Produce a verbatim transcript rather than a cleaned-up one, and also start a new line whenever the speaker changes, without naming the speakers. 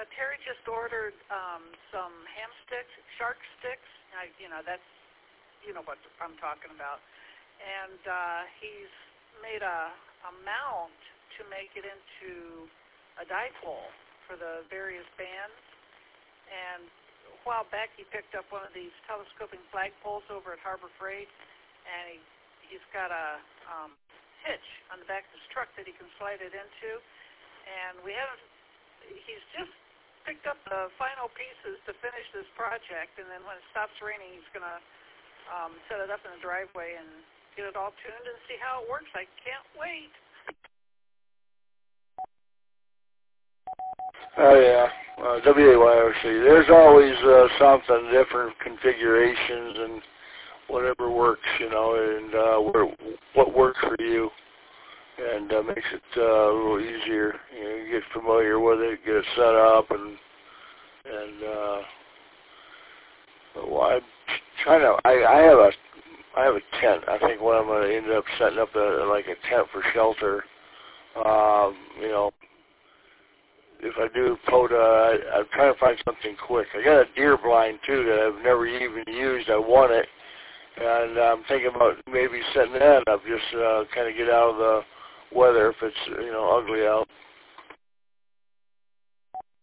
Terry just ordered um, some ham sticks, shark sticks. I, you know, that's, you know what I'm talking about. And uh, he's made a, a mount to make it into a dipole for the various bands. And a while back he picked up one of these telescoping flagpoles over at Harbor Freight, and he, he's got a um, hitch on the back of his truck that he can slide it into. And we haven't, he's just picked up the final pieces to finish this project, and then when it stops raining he's going to um, set it up in the driveway and get it all tuned and see how it works. I can't wait.
Oh, yeah. Uh, W A Y O C. There's always uh, something, different configurations and whatever works, you know, and uh, what, what works for you. And uh, makes it uh, a little easier. You know, you get familiar with it, get it set up, and and uh, well, I'm trying to. I, I have a I have a tent. I think what I'm going to end up setting up a, like a tent for shelter. Um, you know, if I do POTA, I, I'm trying to find something quick. I got a deer blind too that I've never even used. I want it, and I'm thinking about maybe setting that up. Just uh, kind of get out of the weather if it's, you know, ugly out.